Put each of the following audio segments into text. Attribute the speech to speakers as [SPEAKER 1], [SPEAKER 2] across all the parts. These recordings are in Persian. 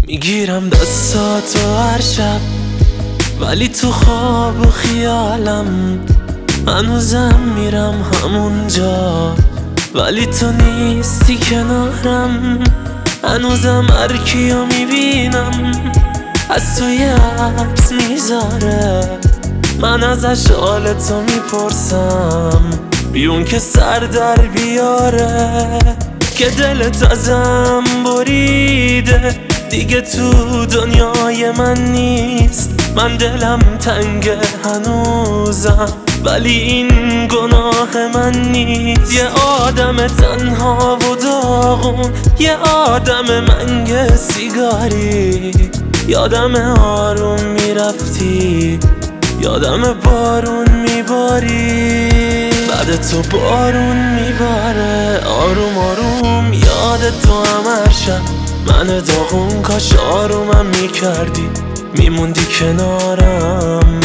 [SPEAKER 1] میگیرم دستاتو هر شب، ولی تو خواب و خیالم هنوزم میرم همونجا، ولی تو نیستی کنارم. هنوزم هر کیو میبینم از توی عکس میذاره، من ازش حالتو میپرسم بیون که سر در بیاره، که دلت ازم بریده دیگه تو دنیای من نیست. من دلم تنگه هنوزم، ولی این گناه من نیست. یه آدم تنها و داغون، یه آدم منگ سیگاری، یادم آروم میرفتی، یادم بارون میباری، بعد تو بارون میباره آروم آروم. یاد تو هم شب من داغون، کاش آرومم میکردی میموندی کنارم.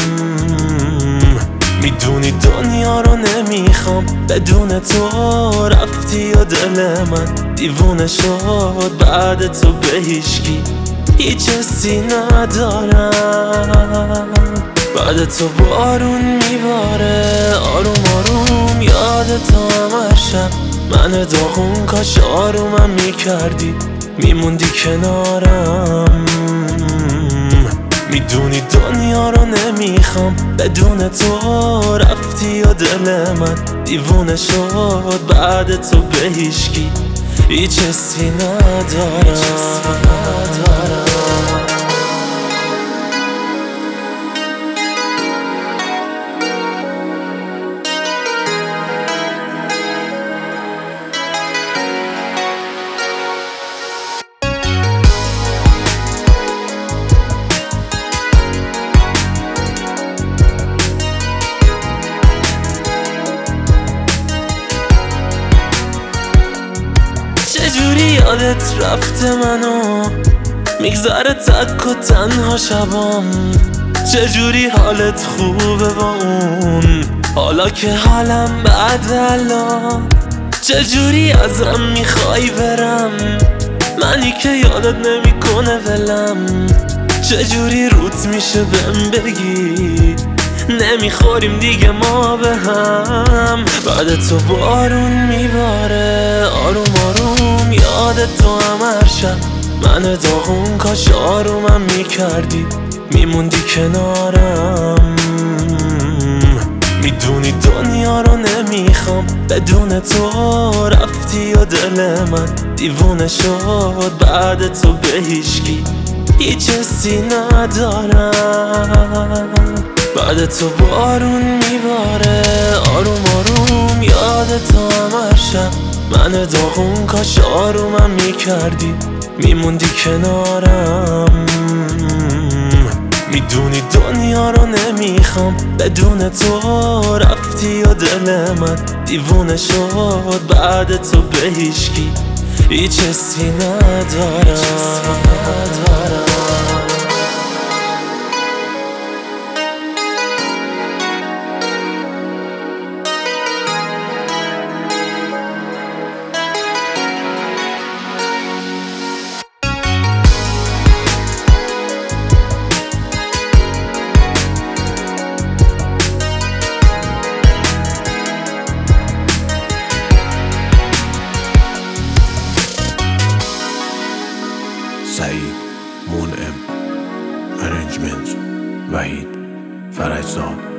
[SPEAKER 1] میدونی دنیا رو نمیخوام بدون تو، رفتی و دل من دیوونه شد. بعد تو به هیچکی هیچ حسی ندارم، بعد تو بارون میباره آروم آروم. یاد تو هم شب من داغون، کاش آرومم میکردی میموندی کنارم. میدونی دنیا رو نمیخوام بدون تو، رفتی و دل من دیوونه شد. بعد تو به هیچکی هیچ حسی ندارم. چجوری یادت رفته منو، میگذره تک و تنها شبام. چجوری حالت خوبه با اون، حالا که حالم بعد الان. چجوری ازم میخوای برم، منی که یادت نمیکنه ولم. چجوری روت میشه بهم بگی نمیخوریم دیگه ما به هم. بعد تو بارون میباره آروم آروم. یاد تو هم هر شب من داغون، کاش آرومم میکردی میموندی کنارم. میدونی دنیا رو نمیخوام بدون تو، رفتی و دل من دیوونه شد. بعد تو به هیچکی هیچ حسی ندارم، بعد تو بارون میباره آروم آروم. یاد تو هم هر شب من داغون، کاش آرومم میکردی میموندی کنارم. میدونی دنیا رو نمیخوام بدون تو، رفتی و دل من دیوونه شد. بعد تو به هیچکی هیچ حسی ندارم.
[SPEAKER 2] سعید منعم، ارنجمنت وحید فرجزاد.